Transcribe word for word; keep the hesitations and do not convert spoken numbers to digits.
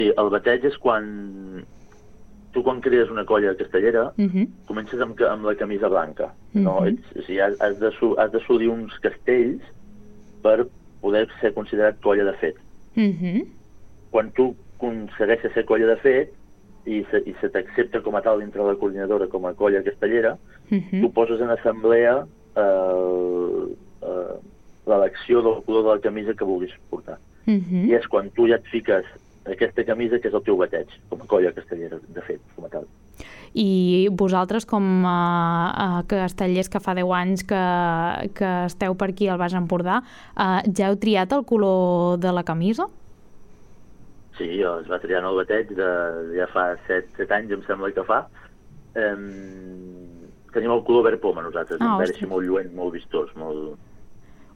Sí, el bateig és quan... Tu quan crees una colla castellera, uh-huh. comences amb, amb la camisa blanca. Uh-huh. No? Ets, o sigui, has, has, de, has de solir uns castells per poder ser considerat colla de fet. Uh-huh. Quan tu aconsegueixes ser colla de fet i se, i se t'accepta com a tal dintre la coordinadora com a colla castellera, uh-huh. tu poses en assemblea eh, eh, l'elecció del color de la camisa que vulguis portar. Uh-huh. I és quan tu ja et fiques aquesta camisa que és el teu bateig, com a colla castellera, de fet, com a tal. I vosaltres, com a, a castellers que fa deu anys que, que esteu per aquí al Baix Empordà, eh, ja heu triat el color de la camisa? Sí, es va triar en el bateig de, ja fa set, set anys, em sembla que fa. Eh, tenim el color verd poma, nosaltres, ah, un verd així molt lluent, molt vistós, molt...